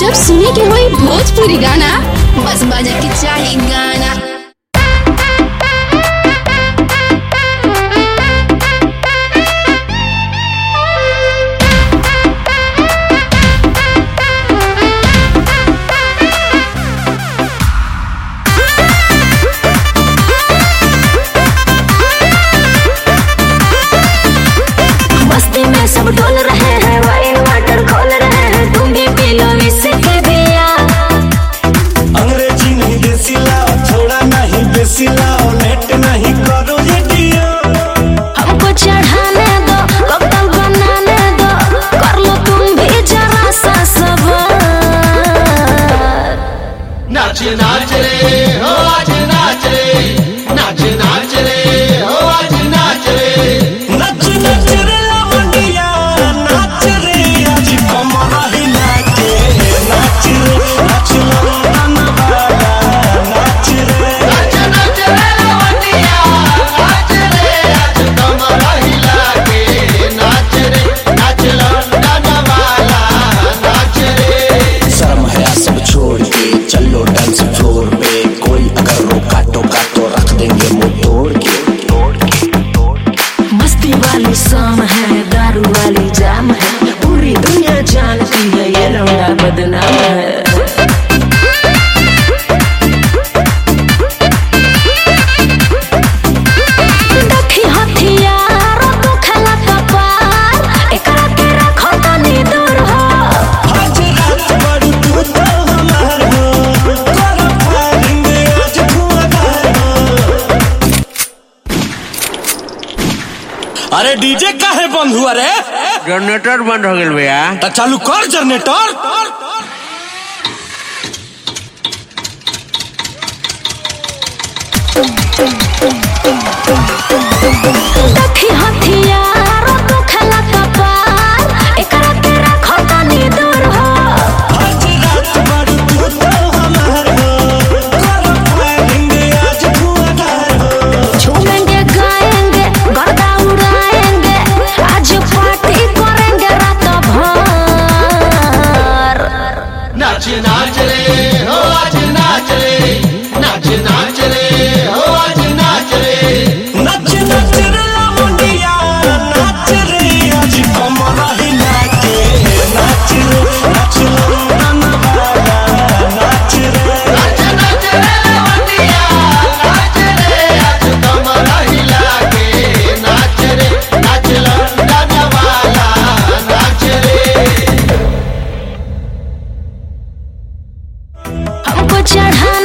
जब सुने के होई भोजपुरी गाना, बस बजे के चाही गाना। मस्ती में सब डोल रहे हैं, वाइन वाटर खोल रहे हैं, तुम भी पी लो इसके बिया। अंग्रेजी नहीं देसी लाओ, थोड़ा नहीं बेसी लाओ, लेट नहीं करो ये डियो। हमको चढ़ाने दो, कप्तान बनाने दो, कर लो तुम भी जरा सा सबर। नाच नाच रे हो आज नाच रे, नाच नाच रे हो आज नाच रे, नच नच रे लवंडिया, नाच रे आज कमर हिला के, नाच रे नाच लंदन वाला, नाच रे नाच नाच रे लवंडिया, नाच रे आज कमर हिला के, नाच रे नाच लंदन वाला, नाच रे। शर्म है सब छोड़ के चलो डांस फ्लोर पे, कोई अगर रोका टोका तो रख देंगे मुंह तोड़ के। मस्ती वाली शाम है, दारू वाली जाम है, पूरी दुनिया जानती है ये लौंडा बदनाम है। देखी हथियार तो खेला कपार, एकरा के रखो तनी दूर हो। आज रात बड़ी तू तो हमार हो, करो फायरिंग आज धुआंधार हो। अरे डीजे काहे बंद हुआ रे? जनरेटर बंद हो गया भैया। तो चालू कर जनरेटर। देखी हथियार तो खेला कपार, एकरा के रखो तनी दूर हो। आज रात बड़ी तू तो हमार हो, करो फायरिंग आज धुआंधार हो। झूमेंगे गाएंगे गर्दा उड़ाएंगे, आज पार्टी करेंगे रात भर। नाच नाच रे हो आज नाच रे, नाच नाच रे हो आज नाच रे, नच नच रे लवंडिया, नाच रे आज कमर हिला के, नाच रे नाच लंदन वाला, नाच रे नाच नाच रे लवंडिया, नाच रे आज कमर हिला के, नाच रे नाच लंदन वाला, नाच रे। हमको चढ़ाने